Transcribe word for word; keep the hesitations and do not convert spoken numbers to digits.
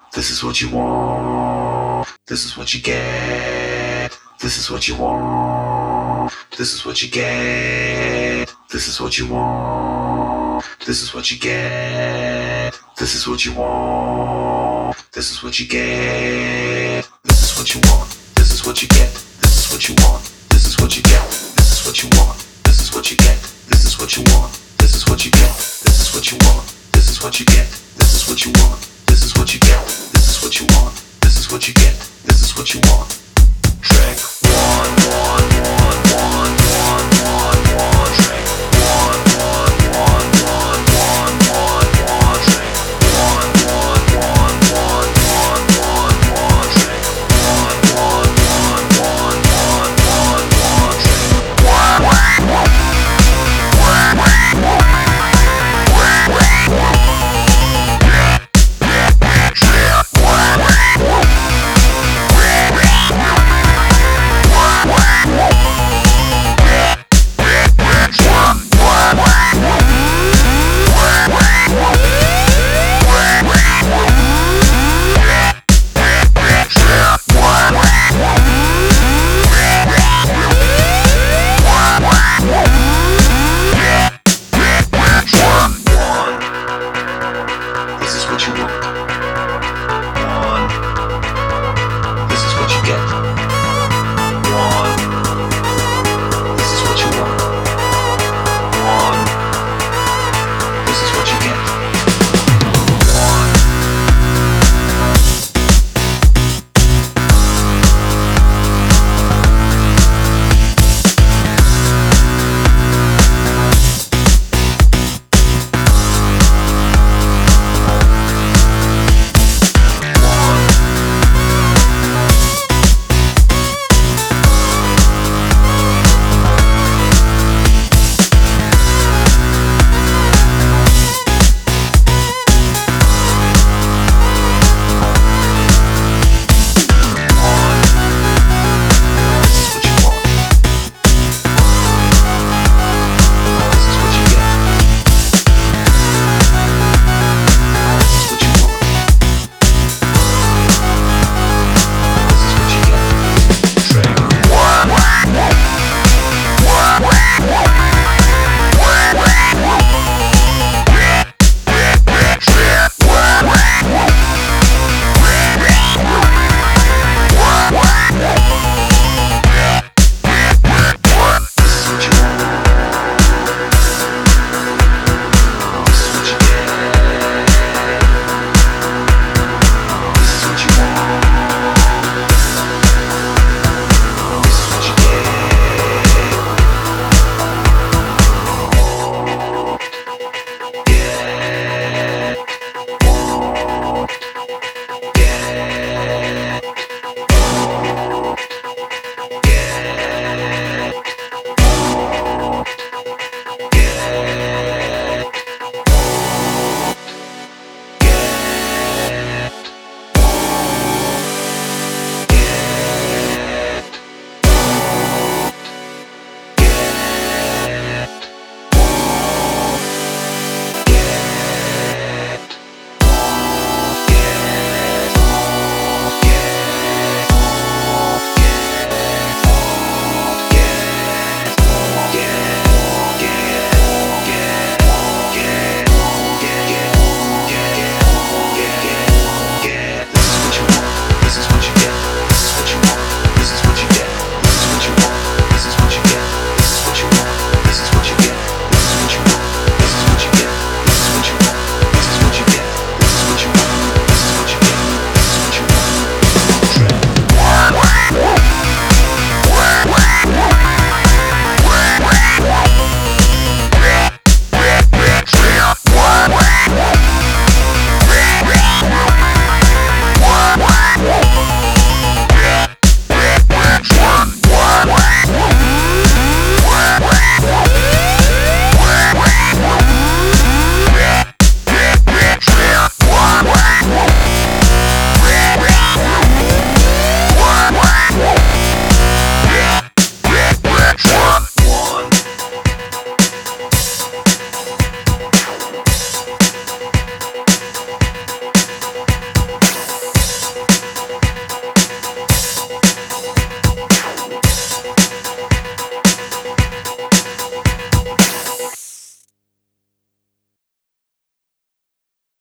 This is what you want. This is what you get. This is what you want. This is what you get. This is what you want. This is what you get. This is what you want. This is what you get. This is what you want. This is what you get. This is what you want. This is what you get. This is what you want. This is what you get. This is what you want. This is what you get. This is what you want. This is what you get. This is what you want. This is what you get. This is what you want. This is what you get. This is what you want.